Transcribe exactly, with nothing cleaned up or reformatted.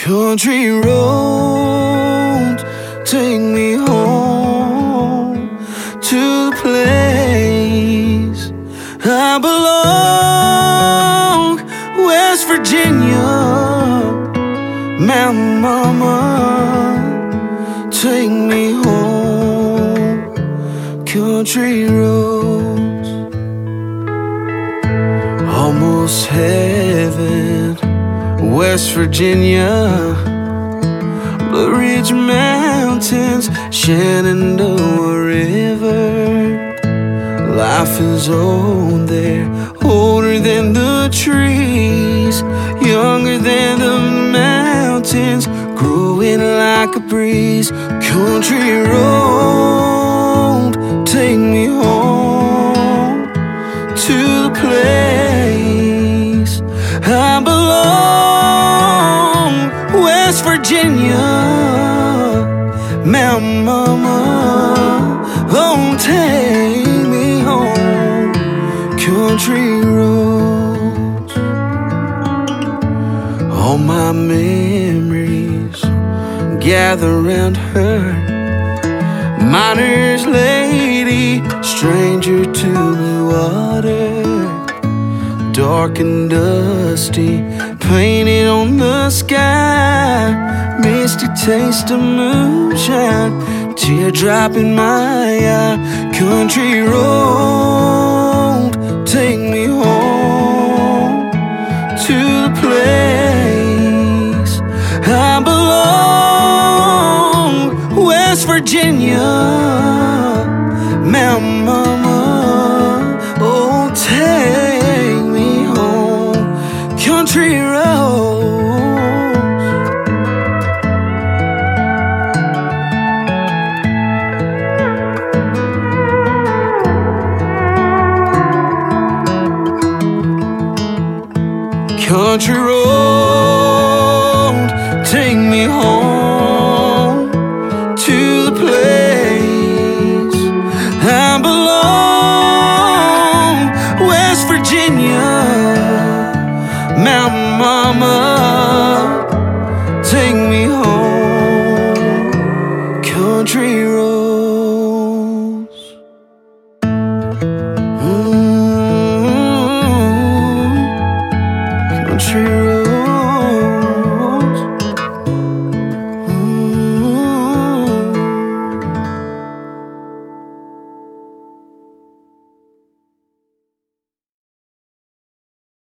Country road, take me home to the place I belong. West Virginia, Mountain Mama, take me home. Country roads, almost heaven. West Virginia, Blue Ridge Mountains, Shenandoah River. Life is old there, older than the trees, younger than the mountains, growing like a breeze. Country road, take me home to the place I belong. West Virginia, Mountain Mama, oh, take me home. Country roads, all my memories gather round her. Miner's lady, stranger to blue water, dark and dusty, painted on the sky, misty taste of moonshine, teardrop in my eye. Country road, take me home to the place I belong. West Virginia, Mountain Mama, oh, take me home. Country roads, country road, take me home to the place I belong. West Virginia, Mountain Mama, take me home. Country roads, mm-hmm. Country roads.